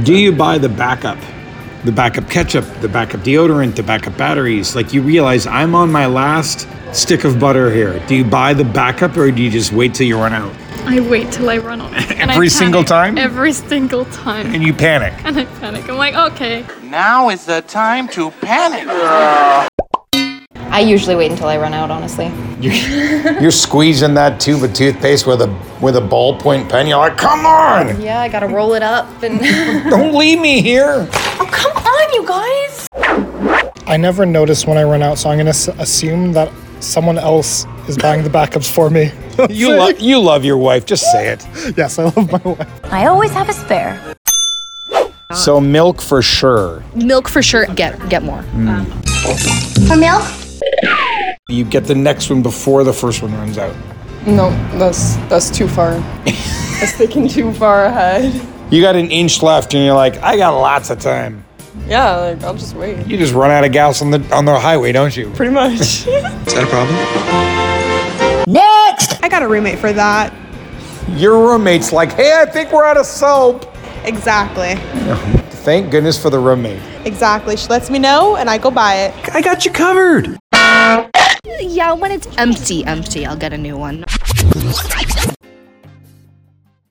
Do you buy the backup? The backup ketchup, the backup deodorant, the backup batteries. Like you realize I'm on my last stick of butter here. Do you buy the backup or do you just wait till you run out? I wait till I run out. Every single time? Every single time. And you panic. And I panic. I'm like, okay. Now is the time to panic. I usually wait until I run out, honestly. You're squeezing that tube of toothpaste with a ballpoint pen. You're like, come on! Yeah, I gotta roll it up and... Don't leave me here! Oh, come on, you guys! I never notice when I run out, so I'm gonna assume that someone else is buying the backups for me. You love your wife, just say it. Yes, I love my wife. I always have a spare. So milk for sure. Milk for sure. Get more. For milk? You get the next one before the first one runs out. No, that's too far. That's thinking too far ahead. You got an inch left and you're like, I got lots of time. Yeah, like I'll just wait. You just run out of gas on the highway, don't you? Pretty much. Is that a problem? Next! I got a roommate for that. Your roommate's like, hey, I think we're out of soap. Exactly. Thank goodness for the roommate. Exactly. She lets me know and I go buy it. I got you covered. Yeah, when it's empty, I'll get a new one.